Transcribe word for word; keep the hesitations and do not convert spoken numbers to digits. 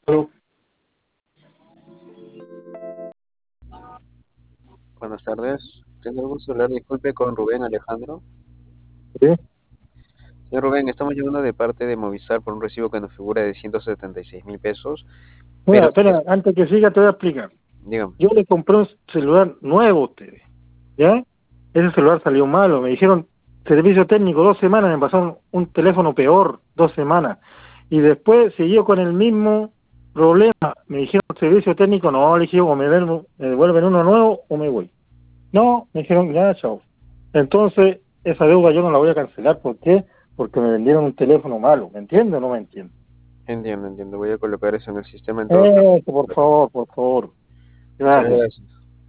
Aló. Buenas tardes. Tengo el gusto de hablar, disculpe, con Rubén Alejandro. ¿Sí? Señor Rubén, estamos llamando de parte de Movistar por un recibo que nos figura de ciento setenta y seis mil pesos, Mira, pero que, espera, antes que siga te voy a explicar. dígame, Yo le compré un celular nuevo a ustedes, ¿ya? Ese celular salió malo, me dijeron servicio técnico dos semanas, me pasaron un teléfono peor, dos semanas. Y después siguió con el mismo problema, me dijeron servicio técnico, no, le dije, o me, den- me devuelven uno nuevo o me voy. No, me dijeron, ya, chao. Entonces, esa deuda yo no la voy a cancelar, ¿por qué? Porque me vendieron un teléfono malo, ¿me entiende o no me entiende? entiendo, entiendo, voy a colocar eso en el sistema en todo caso. Eso, por favor, por favor. Muchas Gracias. gracias.